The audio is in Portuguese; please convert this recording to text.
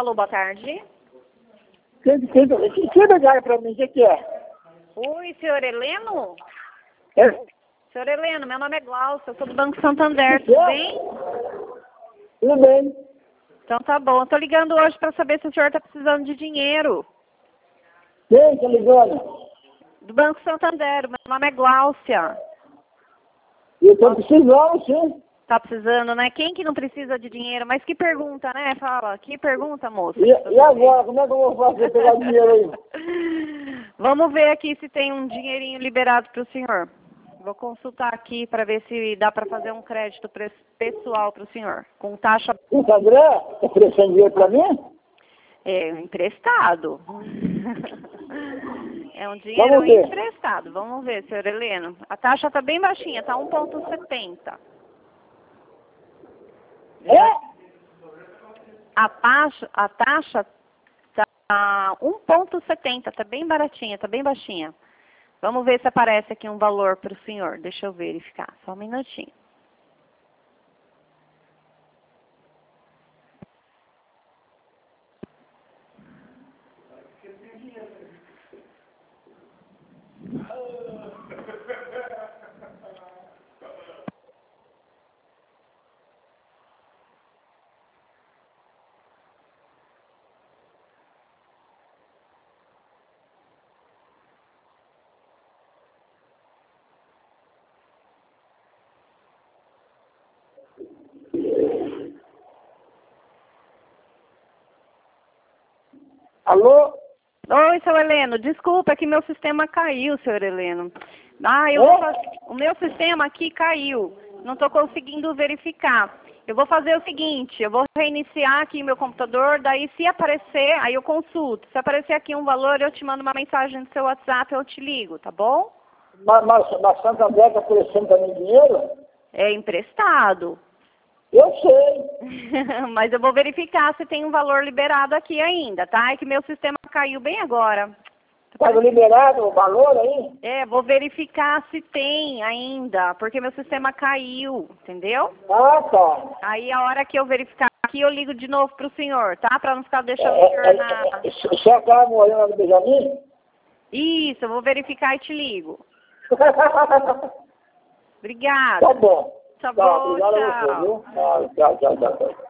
Alô, boa tarde. Quem ligar para mim? O que é? Oi, senhor Heleno? É? Senhor Heleno, meu nome é Glaucia, eu sou do Banco Santander, tudo bem? Tudo bem. Então tá bom, eu tô ligando hoje para saber se o senhor tá precisando de dinheiro. Quem tá ligando? Do Banco Santander, meu nome é Glaucia. Eu estou precisando, sim. Tá precisando, né? Quem que não precisa de dinheiro? Mas que pergunta, né? Fala, que pergunta, moça? E agora, como é que eu vou fazer pegar dinheiro aí? Vamos ver aqui se tem um dinheirinho liberado para o senhor. Vou consultar aqui para ver se dá para fazer um crédito pessoal para o senhor, com taxa... O André está oferecendo dinheiro para mim? É, emprestado. É um dinheiro emprestado. Vamos ver, senhor Heleno. A taxa está bem baixinha, está 1,70. É? A taxa tá 1,70, tá bem baratinha, tá bem baixinha. Vamos ver se aparece aqui um valor para o senhor. Deixa eu verificar, só um minutinho. Alô? Oi, seu Heleno, desculpa, é que meu sistema caiu, senhor Heleno. O meu sistema aqui caiu, não estou conseguindo verificar. Eu vou fazer o seguinte, eu vou reiniciar aqui meu computador, daí se aparecer, aí eu consulto. Se aparecer aqui um valor, eu te mando uma mensagem no seu WhatsApp, eu te ligo, tá bom? Mas Santander está oferecendo para mim dinheiro? É emprestado. Eu sei. Mas eu vou verificar se tem um valor liberado aqui ainda, tá? É que meu sistema caiu bem agora. Estava liberado o valor aí? É, vou verificar se tem ainda, porque meu sistema caiu, entendeu? Ah, tá. Aí a hora que eu verificar aqui, eu ligo de novo pro senhor, tá? Para não ficar deixando o senhor na... Você acaba morando no Benjamin? Isso, eu vou verificar e te ligo. Obrigada. Tá bom. Tá Tá, bom, obrigado a você, tchau. viu? Tchau.